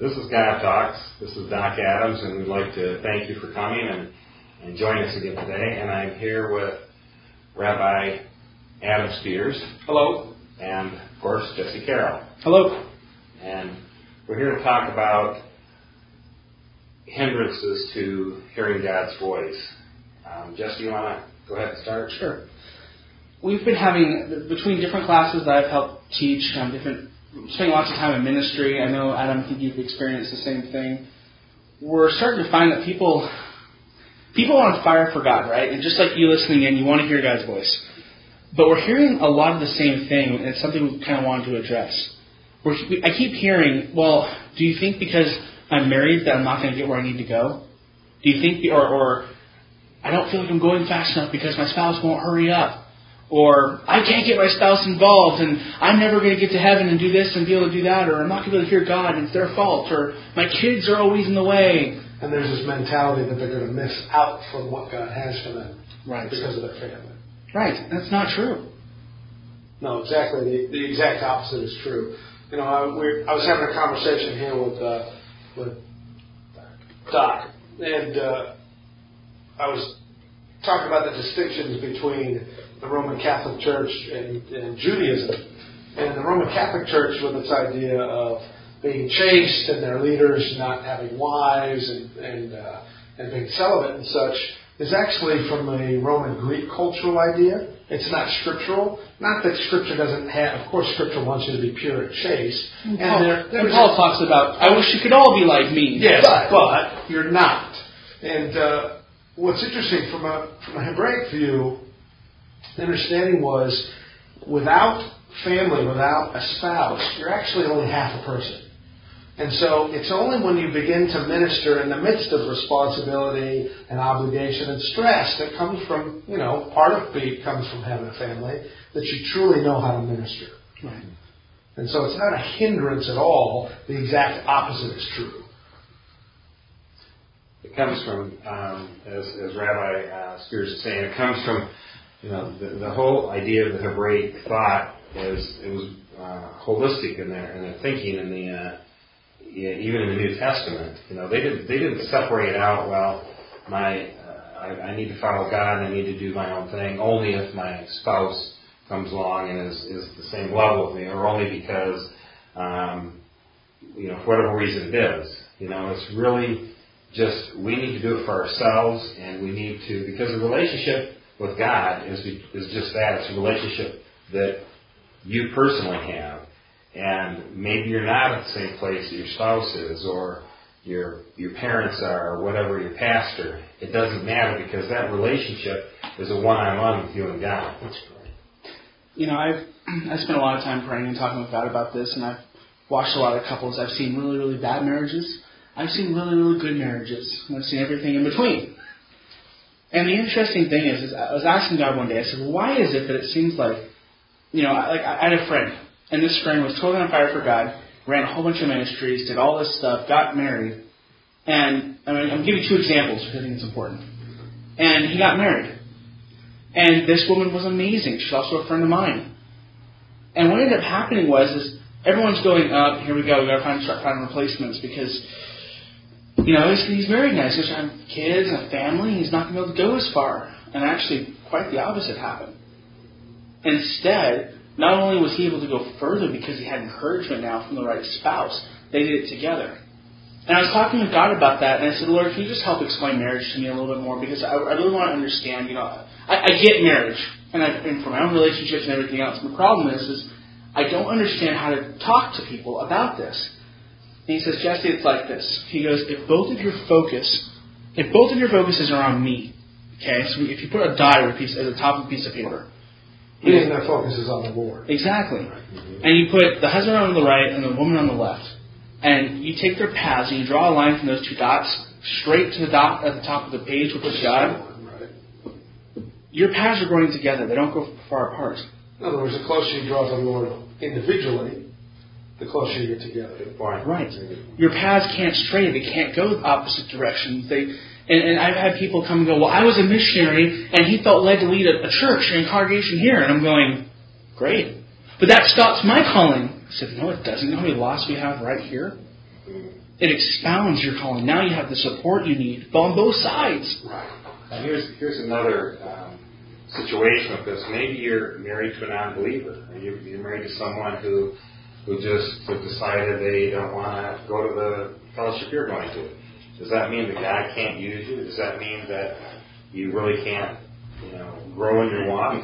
This is God Talks. This is Doc Adams, and we'd like to thank you for coming and joining us again today. And I'm here with Rabbi Adam Spears. Hello. And, of course, Jesse Carroll. Hello. And we're here to talk about hindrances to hearing God's voice. Jesse, you want to go ahead and start? Sure. We've been having, between different classes that I've helped teach, spending lots of time in ministry. I know, Adam, I think you've experienced the same thing. We're starting to find that people are on fire for God, right? And just like you listening in, you want to hear God's voice. But we're hearing a lot of the same thing, and it's something we kind of wanted to address. I keep hearing, well, do you think because I'm married that I'm not going to get where I need to go? Do you think, or I don't feel like I'm going fast enough because my spouse won't hurry up? Or I can't get my spouse involved and I'm never going to get to heaven and do this and be able to do that, or I'm not going to be able to hear God and it's their fault, or my kids are always in the way. And there's this mentality that they're going to miss out from what God has for them because of their family. Right. That's not true. No, exactly. The exact opposite is true. You know, I was having a conversation here with Doc, and I was talking about the distinctions between the Roman Catholic Church and Judaism. And the Roman Catholic Church, with its idea of being chaste and their leaders not having wives and being celibate and such, is actually from a Roman Greek cultural idea. It's not scriptural. Not that Scripture doesn't have, of course, Scripture wants you to be pure and chaste. And Paul talks about, I wish you could all be like me. Yes, but you're not. And what's interesting from a Hebraic view, the understanding was without family, without a spouse, you're actually only half a person. And so it's only when you begin to minister in the midst of responsibility and obligation and stress that comes from, part of it comes from having a family, that you truly know how to minister. Right. And so it's not a hindrance at all. The exact opposite is true. It comes from, as Rabbi Spears is saying, it comes from, the whole idea of the Hebraic thought it was holistic in their thinking in the even in the New Testament. They didn't separate out. Well, I need to follow God and I need to do my own thing only if my spouse comes along and is the same level with me, or only because for whatever reason it is. It's really just we need to do it for ourselves, and we need to, because the relationship with God is just that. It's a relationship that you personally have. And maybe you're not at the same place that your spouse is, or your parents are, or whatever, your pastor. It doesn't matter, because that relationship is a one-on-one with you and God. That's great. I spent a lot of time praying and talking with God about this, and I've watched a lot of couples. I've seen really, really bad marriages. I've seen really, really good marriages. And I've seen everything in between. And the interesting thing is I was asking God one day, I said, well, why is it that it seems like, I had a friend, and this friend was totally on fire for God, ran a whole bunch of ministries, did all this stuff, got married, and I'm giving you two examples because I think it's important. And he got married. And this woman was amazing. She's also a friend of mine. And what ended up happening was everyone's going up, here we go, we've got to start finding replacements because he's married now. He's going to have kids and a family. He's not going to be able to go as far. And actually, quite the opposite happened. Instead, not only was he able to go further because he had encouragement now from the right spouse, they did it together. And I was talking with God about that, and I said, Lord, can you just help explain marriage to me a little bit more? Because I really want to understand, I get marriage, and from my own relationships and everything else. And the problem is I don't understand how to talk to people about this. And he says, Jesse, it's like this. He goes, if both of your focuses are on me, okay, so if you put a dot at the top of a piece of paper, meaning their focus is on the Lord. Exactly. Mm-hmm. And you put the husband on the right and the woman on the left. And you take their paths and you draw a line from those two dots straight to the dot at the top of the page, which is God. Right. Your paths are growing together. They don't go far apart. In other words, the closer you draw to the Lord individually, the closer you get together. Right. Your paths can't stray. They can't go opposite directions. And I've had people come and go, well, I was a missionary, and he felt led to lead a church and congregation here. And I'm going, great. But that stops my calling. I said, no, it doesn't. You know how many lost we have right here? It expounds your calling. Now you have the support you need on both sides. Right. And here's another situation with this. Maybe you're married to a non-believer, or you're married to someone who just decided they don't want to go to the fellowship you're going to. Does that mean that God can't use you? Does that mean that you really can't, grow in your walk?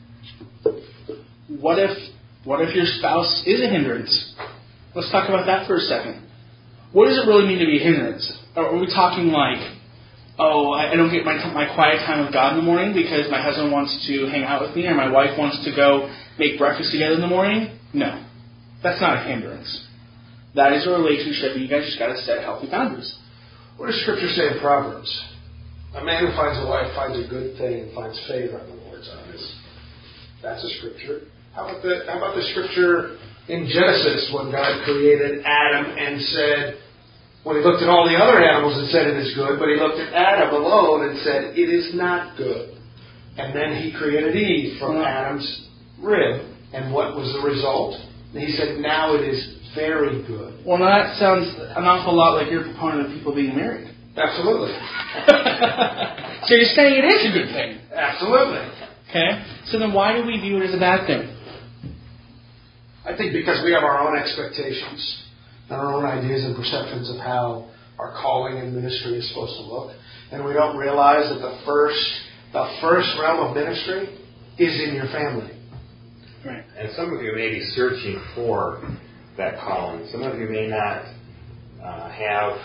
What if your spouse is a hindrance? Let's talk about that for a second. What does it really mean to be a hindrance? Are we talking like, I don't get my quiet time with God in the morning because my husband wants to hang out with me or my wife wants to go make breakfast together in the morning? No. That's not a hindrance. That is a relationship, and you guys just got to set healthy boundaries. What does Scripture say in Proverbs? A man who finds a wife finds a good thing and finds favor in the Lord's eyes. That's a Scripture. How about the Scripture in Genesis when God created Adam and said, when he looked at all the other animals and said it is good, but he looked at Adam alone and said it is not good. And then he created Eve from Adam's rib. And what was the result? And he said, now it is very good. Well, now that sounds an awful lot like your proponent of people being married. Absolutely. So you're saying it is a good thing? Absolutely. Okay. So then why do we view it as a bad thing? I think because we have our own expectations and our own ideas and perceptions of how our calling and ministry is supposed to look. And we don't realize that the first realm of ministry is in your family. Right. And some of you may be searching for that calling. Some of you may not have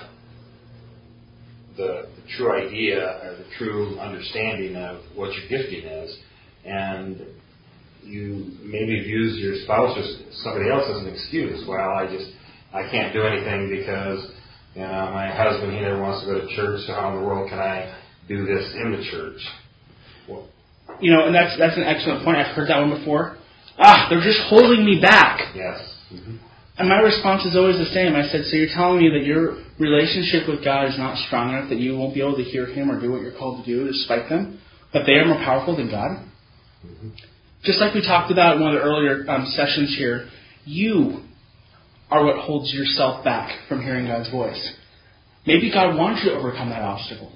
the true idea or the true understanding of what your gifting is. And you maybe have used your spouse or somebody else as an excuse. Well, I can't do anything because my husband, he never wants to go to church, so how in the world can I do this in the church? Well, and that's an excellent point. I've heard that one before. They're just holding me back. Yes. Mm-hmm. And my response is always the same. I said, so you're telling me that your relationship with God is not strong enough that you won't be able to hear Him or do what you're called to do despite them? But they are more powerful than God? Mm-hmm. Just like we talked about in one of the earlier sessions here, you are what holds yourself back from hearing God's voice. Maybe God wants you to overcome that obstacle.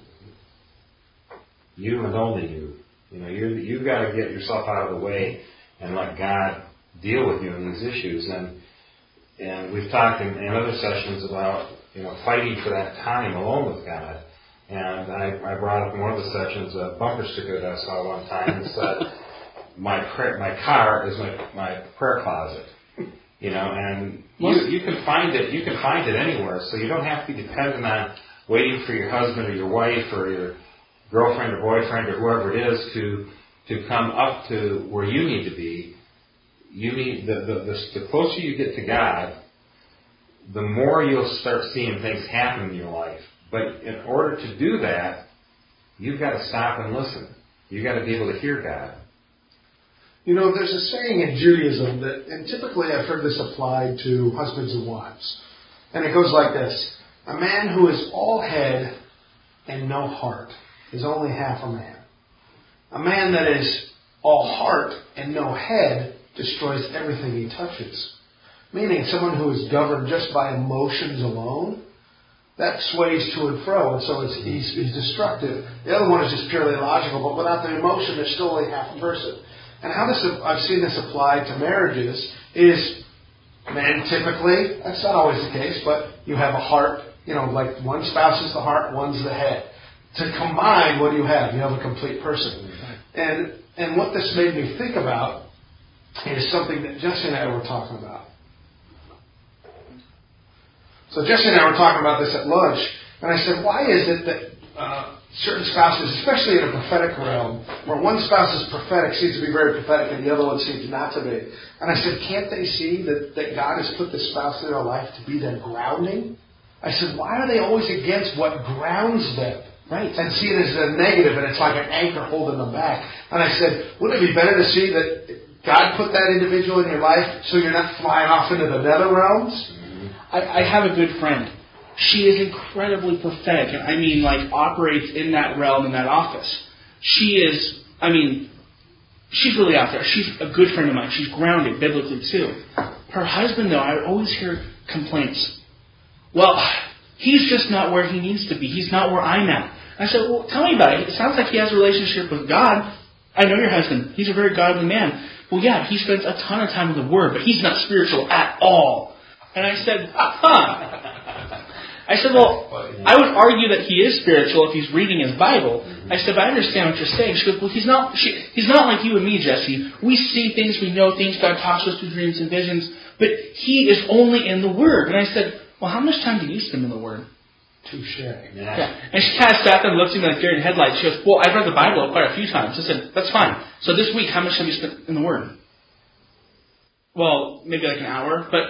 You and only you. You've got to get yourself out of the way and let God deal with you in these issues. And we've talked in other sessions about fighting for that time alone with God. And I brought up in one of the sessions a bumper sticker that I saw one time that said, my car is my prayer closet. And you can find it. You can find it anywhere. So you don't have to be dependent on waiting for your husband or your wife or your girlfriend or boyfriend or whoever it is to come up to where you need to be. You need the closer you get to God, the more you'll start seeing things happen in your life. But in order to do that, you've got to stop and listen. You've got to be able to hear God. There's a saying in Judaism and typically I've heard this applied to husbands and wives. And it goes like this. A man who is all head and no heart is only half a man. A man that is all heart and no head destroys everything he touches. Meaning someone who is governed just by emotions alone, that sways to and fro, and so he's destructive. The other one is just purely logical, but without the emotion, there's still only half a person. And how I've seen this applied to marriages is men typically, that's not always the case, but you have a heart, like one spouse is the heart, one's the head. To combine, what do you have? You have a complete person. And what this made me think about is something that Jesse and I were talking about. So Jesse and I were talking about this at lunch, and I said, why is it that certain spouses, especially in a prophetic realm, where one spouse is prophetic, seems to be very prophetic, and the other one seems not to be? And I said, can't they see that God has put the spouse in their life to be their grounding? I said, why are they always against what grounds them? Right. And see it as a negative, and it's like an anchor holding them back. And I said, wouldn't it be better to see that God put that individual in your life so you're not flying off into the nether realms? I have a good friend. She is incredibly prophetic, and operates in that realm, in that office. She's really out there. She's a good friend of mine. She's grounded biblically too. Her husband, though, I always hear complaints. well, he's just not where he needs to be. He's not where I'm at. I said, well, tell me about it. It sounds like he has a relationship with God. I know your husband. He's a very godly man. Well, yeah, he spends a ton of time in the Word, but he's not spiritual at all. And I said, I said, well, I would argue that he is spiritual if he's reading his Bible. I said, but I understand what you're saying. She goes, well, he's not like you and me, Jesse. We see things, we know things, God talks to us through dreams and visions, but he is only in the Word. And I said, well, how much time do you spend in the Word? Touche. Yeah. And she kind of sat there and looked at me like deer in headlights. She goes, well, I've read the Bible quite a few times. I said, that's fine. So this week, how much have you spent in the Word? Well, maybe like an hour. But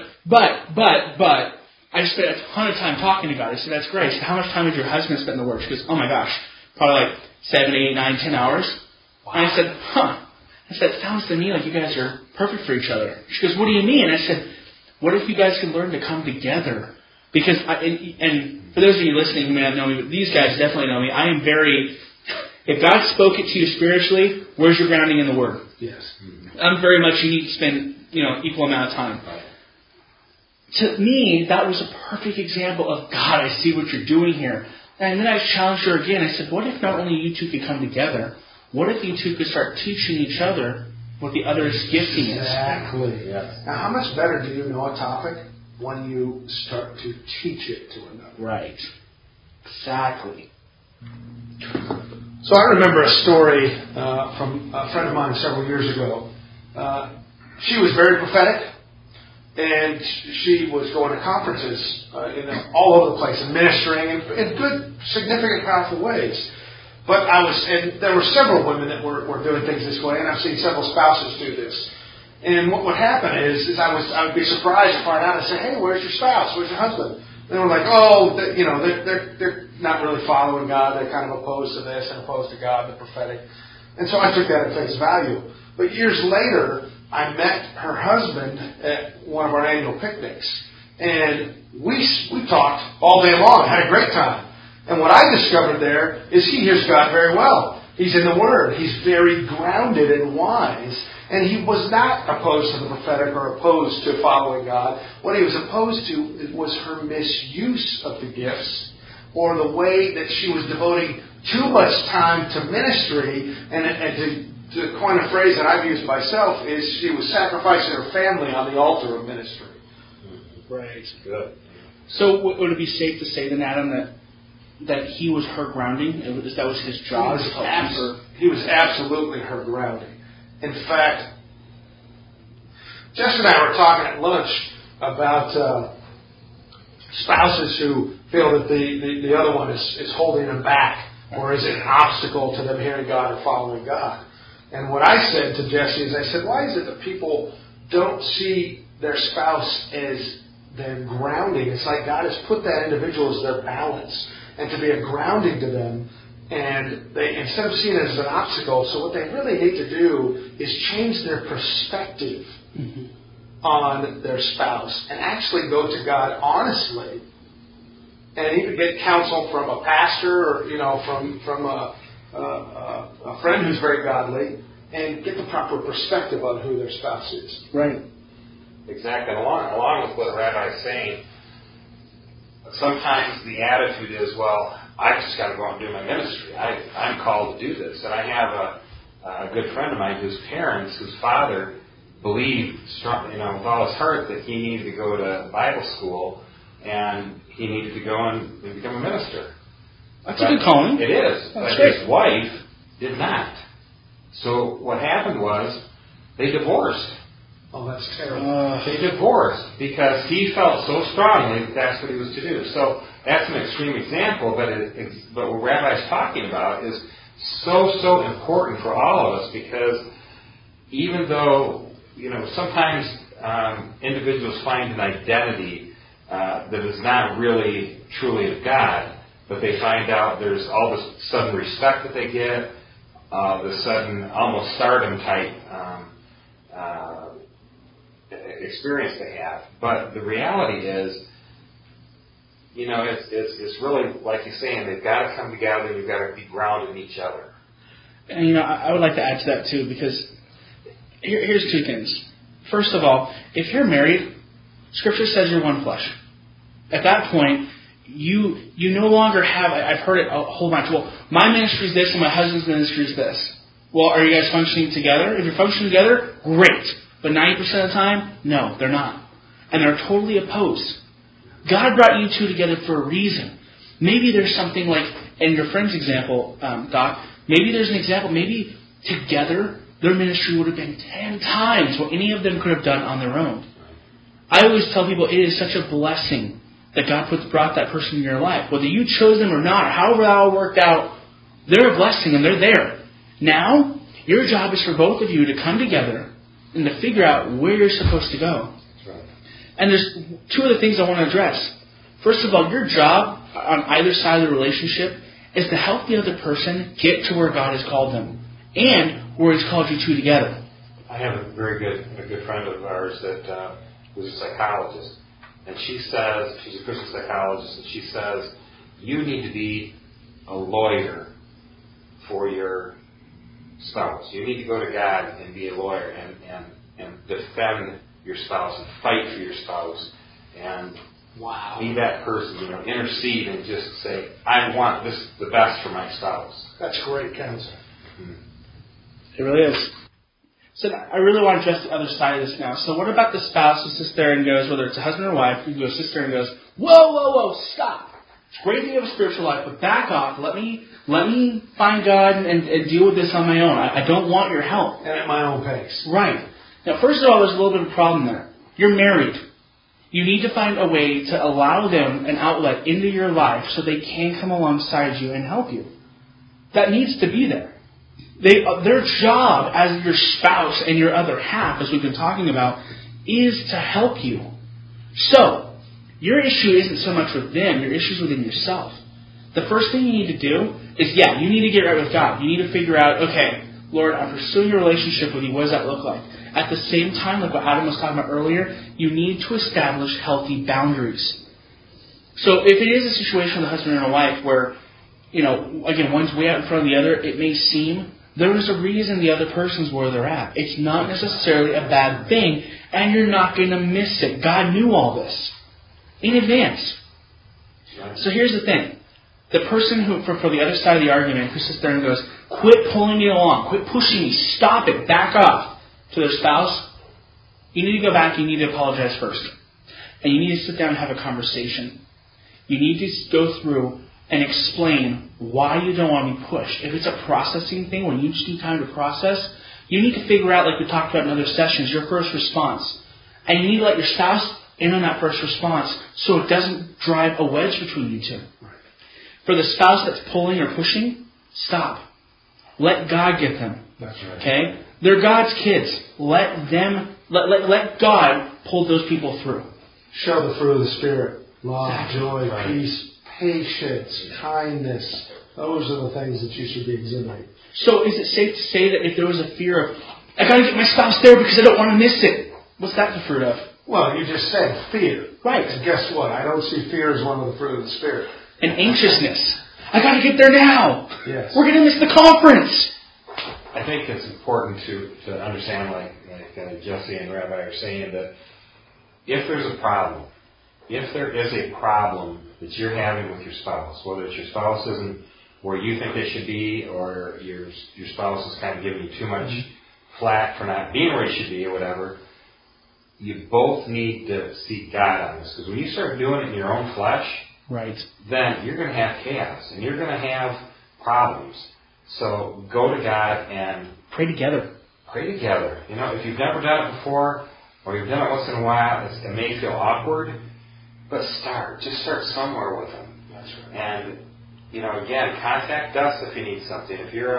I just spent a ton of time talking to God. I said, that's great. I said, how much time did your husband spend in the Word? She goes, oh my gosh, probably like 7, 8, 9, 10 hours. Wow. And I said, I said, it sounds to me like you guys are perfect for each other. She goes, what do you mean? And I said, what if you guys could learn to come together? Because, and for those of you listening who may not know me, but these guys definitely know me, I am very, if God spoke it to you spiritually, where's your grounding in the Word? Yes. I'm very much, you need to spend, equal amount of time. Right. To me, that was a perfect example of, God, I see what you're doing here. And then I challenged her again. I said, what if not only you two could come together, what if you two could start teaching each other what the other's gifting is? Exactly. Yes. Now, how much better do you know a topic when you start to teach it to another? Right. Exactly. So I remember a story from a friend of mine several years ago. She was very prophetic, and she was going to conferences all over the place and ministering in good, significant, powerful ways. But and there were several women that were doing things this way, and I've seen several spouses do this. And what would happen is I would be surprised to find out and say, hey, where's your spouse? Where's your husband? And they were like, they're not really following God. They're kind of opposed to this and opposed to God, the prophetic. And so I took that at face value. But years later, I met her husband at one of our annual picnics. And we talked all day long, had a great time. And what I discovered there is he hears God very well. He's in the Word. He's very grounded and wise. And he was not opposed to the prophetic or opposed to following God. What he was opposed to was her misuse of the gifts, or the way that she was devoting too much time to ministry. And to coin a phrase that I've used myself, is she was sacrificing her family on the altar of ministry. Right. Good. So would it be safe to say then, Adam, that he was her grounding? That was his job? He was absolutely her grounding. In fact, Jess and I were talking at lunch about spouses who feel that the other one is holding them back, or is it an obstacle to them hearing God or following God. And what I said to Jesse is, I said, why is it that people don't see their spouse as their grounding? It's like God has put that individual as their balance, and to be a grounding to them. And they, instead of seeing it as an obstacle, so what they really need to do is change their perspective on their spouse and actually go to God honestly, and even get counsel from a pastor or from a friend who's very godly, and get the proper perspective on who their spouse is. Right. Exactly. Along with what Rabbi is saying, sometimes the attitude is, well, I've just got to go out and do my ministry. I'm called to do this. And I have a good friend of mine whose father believed strongly, with all his heart, that he needed to go to Bible school and he needed to go and become a minister. That's a good calling. It is. But his wife did not. So what happened was they divorced. Oh, that's terrible. They divorced because he felt so strongly that that's what he was to do. So that's an extreme example, but what Rabbi's talking about is so important for all of us, because even though, sometimes individuals find an identity that is not really truly of God, but they find out there's all this sudden respect that they get, the sudden almost stardom type experience they have. But the reality is, it's really, like you're saying, they've got to come together and you've got to be grounded in each other. And, I would like to add to that, too, because here's two things. First of all, if you're married, Scripture says you're one flesh. At that point, you no longer have, I've heard it a whole bunch, well, my ministry is this and my husband's ministry is this. Well, are you guys functioning together? If you're functioning together, great. But 90% of the time, no, they're not. And they're totally opposed. God brought you two together for a reason. Maybe there's something like, in your friend's example, Doc, maybe there's an example, maybe together their ministry would have been 10 times what any of them could have done on their own. I always tell people it is such a blessing that God brought that person in your life. Whether you chose them or not, however that all worked out, they're a blessing and they're there. Now, your job is for both of you to come together and to figure out where you're supposed to go. That's right. And there's two other things I want to address. First of all, your job on either side of the relationship is to help the other person get to where God has called them and where He's called you two together. I have a good friend of ours that was a psychologist, and she says, she's a Christian psychologist, and she says, you need to be a lawyer for your spouse. You need to go to God and be a lawyer and defend your spouse and fight for your spouse and be that person, intercede and just say, I want the best for my spouse. That's great counsel. It really is. So I really want to address the other side of this now. So what about the spouse who sits there and goes, whether it's a husband or wife, who sits there and goes, whoa, stop. It's great that you have a spiritual life, but back off. Let me find God and deal with this on my own. I don't want your help. And at my own pace. Right. Now, first of all, there's a little bit of a problem there. You're married. You need to find a way to allow them an outlet into your life so they can come alongside you and help you. That needs to be there. Their job as your spouse and your other half, as we've been talking about, is to help you. So, your issue isn't so much with them, your issue is within yourself. The first thing you need to do is, you need to get right with God. You need to figure out, okay, Lord, I'm pursuing a relationship with you. What does that look like? At the same time, like what Adam was talking about earlier, you need to establish healthy boundaries. So if it is a situation with a husband and a wife where, again, one's way out in front of the other, it may seem there is a reason the other person's where they're at. It's not necessarily a bad thing, and you're not going to miss it. God knew all this in advance. So here's the thing. The person who, for the other side of the argument, who sits there and goes, quit pulling me along, quit pushing me, stop it, back off, to their spouse, you need to go back, you need to apologize first. And you need to sit down and have a conversation. You need to go through and explain why you don't want to be pushed. If it's a processing thing, when you just need time to process, you need to figure out, like we talked about in other sessions, your first response. And you need to let your spouse in on that first response so it doesn't drive a wedge between you two. For the spouse that's pulling or pushing, stop. Let God get them. That's right. Okay? They're God's kids. Let God pull those people through. Show the fruit of the Spirit. Love, Exactly. joy, Right. peace, patience, kindness. Those are the things that you should be exhibiting. So is it safe to say that if there was a fear of, I got to get my spouse there because I don't want to miss it, what's that the fruit of? Well, you just said fear. Right. And guess what? I don't see fear as one of the fruit of the Spirit. And anxiousness. I got to get there now. Yes. We're going to miss the conference. I think it's important to understand, like Jesse and Rabbi are saying, that if there's a problem, if there is a problem that you're having with your spouse, whether it's your spouse isn't where you think they should be, or your spouse is kind of giving you too much flack for not being where you should be, or whatever, you both need to seek God on this. Because when you start doing it in your own flesh, Right. then you're going to have chaos and you're going to have problems. So go to God and Pray together. pray together. If you've never done it before, or you've done it once in a while, it may feel awkward, but just start somewhere with them. That's right. And again, contact us if you need something. If you're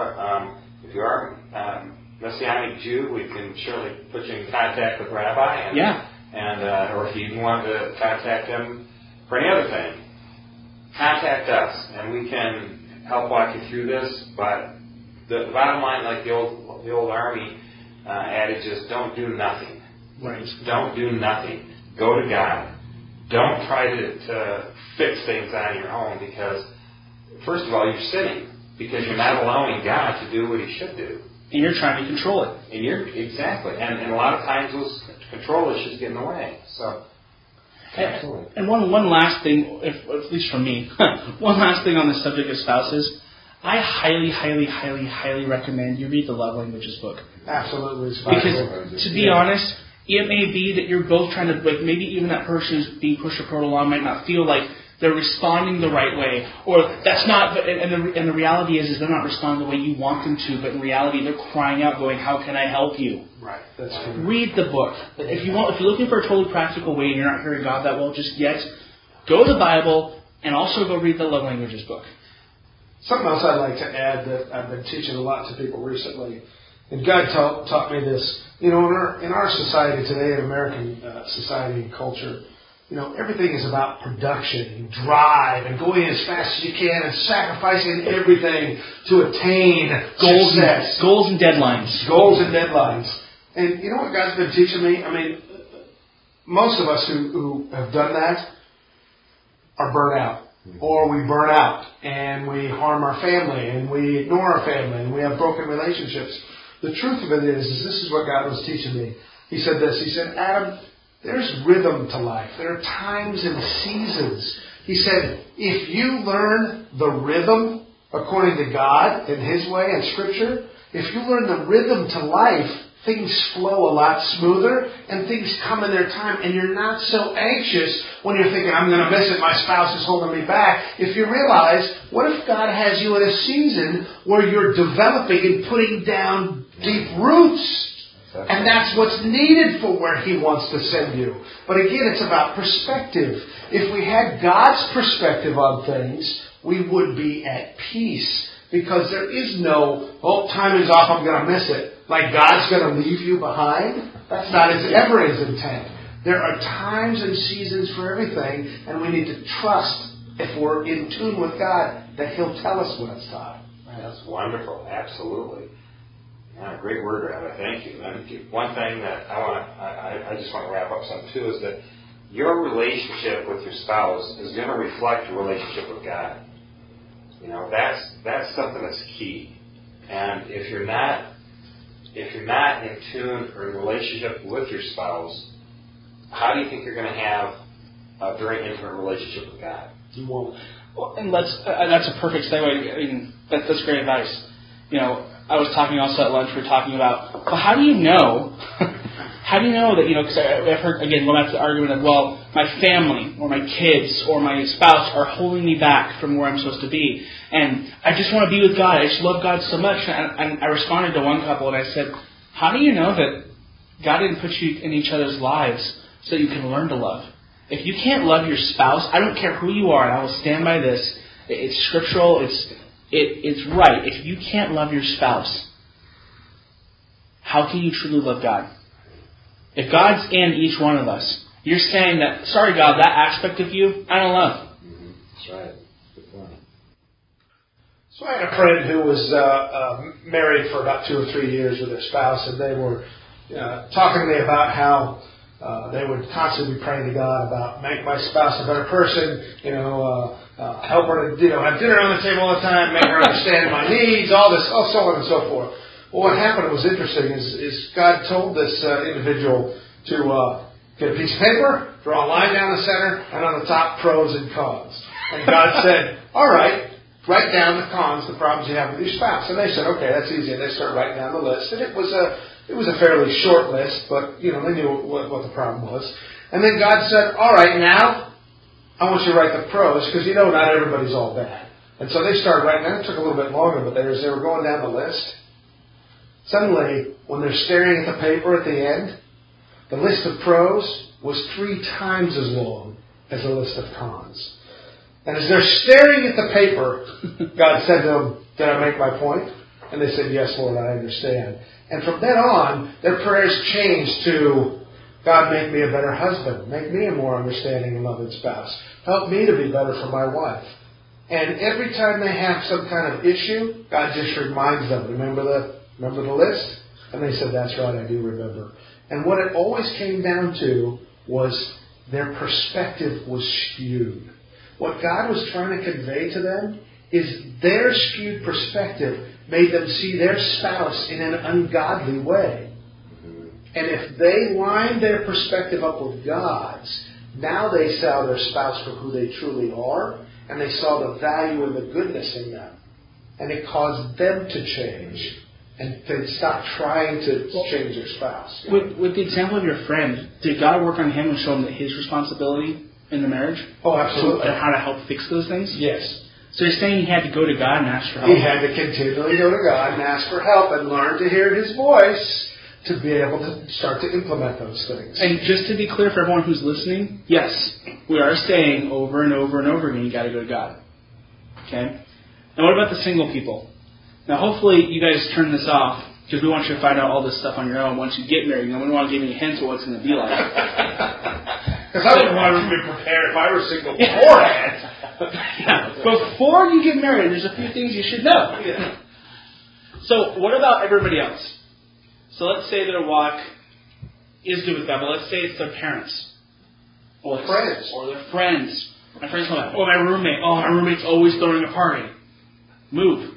a Messianic Jew, we can surely put you in contact with Rabbi, or if you even want to contact him for any other thing, contact us, and we can help walk you through this. But the bottom line, like the old army adage, is don't do nothing. Right. Don't do nothing. Go to God. Don't try to fix things on your own, because first of all, you're sinning because you're not allowing God to do what He should do. And you're trying to control it. And exactly. And a lot of times those control issues get in the way. So Absolutely. And one last thing, at least from me, one last thing on the subject of spouses. I highly, highly, highly, highly recommend you read the Love Languages book. Absolutely. Because, to be honest, it may be that you're both trying to, like, maybe even that person who's being pushed or pulled along might not feel like they're responding the right way, or that's not. And the reality is they're not responding the way you want them to. But in reality, they're crying out, going, "How can I help you?" Right. That's true. Read the book. If you're looking for a totally practical way and you're not hearing God that well just yet, go to the Bible and also go read the Love Languages book. Something else I'd like to add that I've been teaching a lot to people recently, and God taught me this. In our society today, in American society and culture, everything is about production and drive and going as fast as you can and sacrificing everything to attain success. Goals and deadlines. Goals and deadlines. And you know what God's been teaching me? I mean, most of us who have done that are burnt out. Or we burn out and we harm our family and we ignore our family and we have broken relationships. The truth of it is this is what God was teaching me. He said this. He said, Adam, there's rhythm to life. There are times and seasons. He said, if you learn the rhythm according to God and His way and Scripture, if you learn the rhythm to life, things flow a lot smoother and things come in their time and you're not so anxious when you're thinking, I'm going to miss it, my spouse is holding me back. If you realize, what if God has you in a season where you're developing and putting down deep roots? And that's what's needed for where He wants to send you. But again, it's about perspective. If we had God's perspective on things, we would be at peace. Because there is no, time is off, I'm going to miss it. Like God's going to leave you behind. That's not ever His intent. There are times and seasons for everything, and we need to trust, if we're in tune with God, that He'll tell us when it's time. That's wonderful. Absolutely. Yeah, great word, Rabbi. Thank you. And one thing that I just want to wrap up some too is that your relationship with your spouse is going to reflect your relationship with God. That's something that's key. And if you're not in tune or in relationship with your spouse, how do you think you're going to have a very intimate relationship with God? You won't. Well, and that's a perfect segue. I mean, that's great advice. I was talking also at lunch. We were talking about, well, how do you know? How do you know that, because I've heard, again, going back to the argument of, well, my family or my kids or my spouse are holding me back from where I'm supposed to be. And I just want to be with God. I just love God so much. And I responded to one couple and I said, how do you know that God didn't put you in each other's lives so that you can learn to love? If you can't love your spouse, I don't care who you are, and I will stand by this. It's scriptural. It's right. If you can't love your spouse, how can you truly love God? If God's in each one of us, you're saying that, sorry God, that aspect of you, I don't love. Mm-hmm. That's right. Good point. So I had a friend who was married for about 2 or 3 years with their spouse, and they were talking to me about how they would constantly be praying to God about make my spouse a better person, help her to have dinner on the table all the time, make her understand my needs, all this, so on and so forth. Well, what happened was interesting is God told this individual to get a piece of paper, draw a line down the center, and on the top, pros and cons. And God said, all right, write down the cons, the problems you have with your spouse. And they said, okay, that's easy. And they started writing down the list. And it was a fairly short list, but they knew what the problem was. And then God said, all right, now I want you to write the pros, because not everybody's all bad. And so they started writing down. It took a little bit longer, but as they were going down the list, suddenly, when they're staring at the paper at the end, the list of pros was 3 times as long as the list of cons. And as they're staring at the paper, God said to them, did I make my point? And they said, yes, Lord, I understand. And from then on, their prayers changed to, God, make me a better husband. Make me a more understanding and loving spouse. Help me to be better for my wife. And every time they have some kind of issue, God just reminds them, remember the list? And they said, that's right, I do remember. And what it always came down to was their perspective was skewed. What God was trying to convey to them is their skewed perspective made them see their spouse in an ungodly way. And if they lined their perspective up with God's, Now they saw their spouse for who they truly are, and they saw the value and the goodness in them. And it caused them to change and to stop trying to change their spouse. With the example of your friend, did God work on him and show him that his responsibility in the marriage? Oh, absolutely. And how to help fix those things? Yes. So you're saying he had to go to God and ask for help? He had to continually go to God and ask for help and learn to hear His voice to be able to start to implement those things. And just to be clear for everyone who's listening, yes, we are saying over and over and over again, you got to go to God. Okay? Now what about the single people? Now hopefully you guys turn this off because we want you to find out all this stuff on your own once you get married. And we don't want to give you any hints of what it's going to be like. Because I wouldn't want to be prepared if I were single beforehand. Yeah. Before you get married, there's a few things you should know. Yeah. So what about everybody else? So let's say their walk is good with God, but let's say it's their parents. Or friends. Or their friends. My friends come like, oh, my roommate. Oh, my roommate's always throwing a party. Move.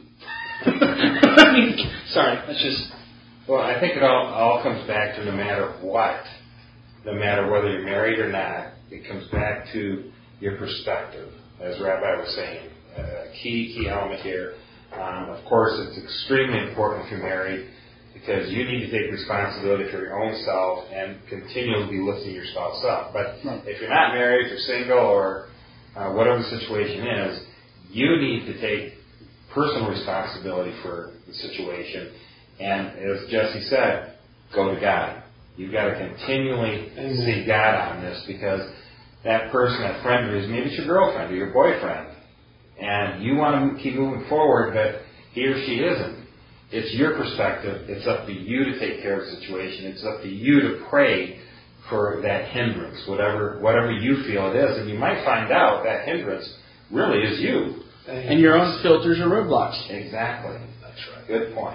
I mean, sorry, that's just... Well, I think it all comes back to no matter what, no matter whether you're married or not, it comes back to your perspective, as Rabbi was saying. A key element here. Of course, it's extremely important if you're married because you need to take responsibility for your own self and continually be lifting your spouse up. But if you're not married, if you're single, or whatever the situation is, you need to take personal responsibility for the situation. And as Jesse said, go to God. You've got to continually seek God on this because that person, that friend of yours, maybe it's your girlfriend or your boyfriend, and you want to keep moving forward, but he or she isn't. It's your perspective. It's up to you to take care of the situation. It's up to you to pray for that hindrance, whatever you feel it is. And you might find out that hindrance really is you. And your own filters or roadblocks. Exactly. That's right. Good point.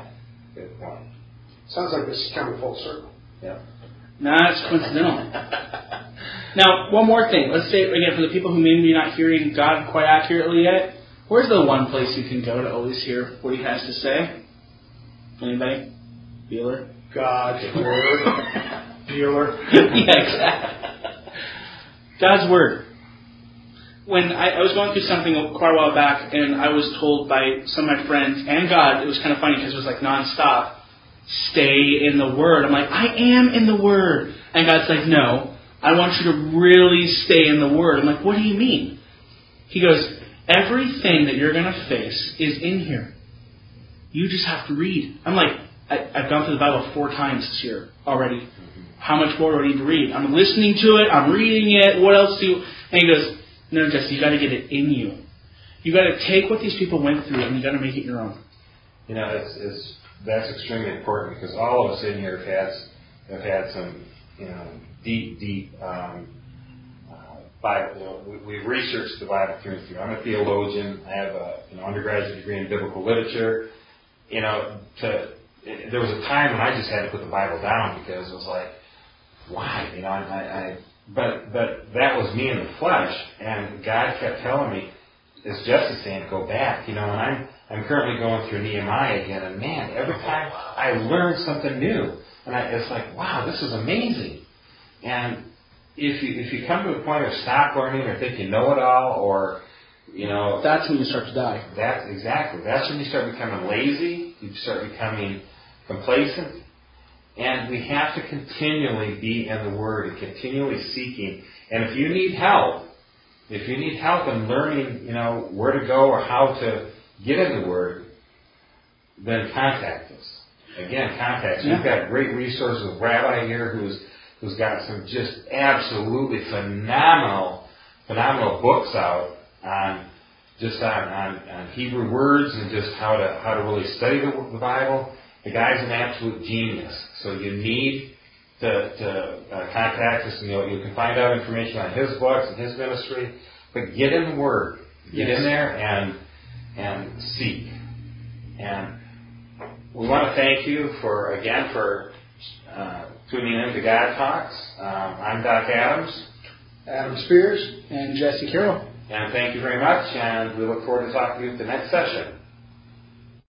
Sounds like this is coming full circle. Yeah. Nah, it's coincidental. Now, one more thing. Let's say, again, for the people who may be not hearing God quite accurately yet, where's the one place you can go to always hear what He has to say? Anybody? Bueller? God's Word. Bueller. Yeah, exactly. God's Word. When I was going through something quite a while back, and I was told by some of my friends and God, it was kind of funny because it was like nonstop, stay in the Word. I'm like, I am in the Word. And God's like, no, I want you to really stay in the Word. I'm like, what do you mean? He goes, everything that you're going to face is in here. You just have to read. I'm like, I've gone through the Bible 4 times this year already. How much more do I need to read? I'm listening to it. I'm reading it. What else do you... And he goes, no, Jesse, you got to get it in you. You got to take what these people went through and you got to make it your own. You know, that's extremely important because all of us in here have had some, deep Bible. We've researched the Bible through and through. I'm a theologian. I have an undergraduate degree in biblical literature. There was a time when I just had to put the Bible down because it was like, why? But that was me in the flesh, and God kept telling me, as Jesse saying, go back. And I'm currently going through Nehemiah again, and man, every time I learn something new, and it's like, wow, this is amazing. And if you come to a point of stop learning or think you know it all, or that's when you start to die. That's exactly. That's when you start becoming lazy. You start becoming complacent. And we have to continually be in the Word and continually seeking. And if you need help in learning, where to go or how to get in the Word, then contact us. Again, contact us. Yeah. We've got great resources with Rabbi here who's got some just absolutely phenomenal books out on Hebrew words and just how to really study the Bible. The guy's an absolute genius. So you need to contact us, and you can find out information on his books and his ministry. But get in the Word. Get in there and seek. And we want to thank you for tuning in to God Talks. I'm Doc Adams. Adam Spears. And Jesse Carroll. And thank you very much, and we look forward to talking to you at the next session.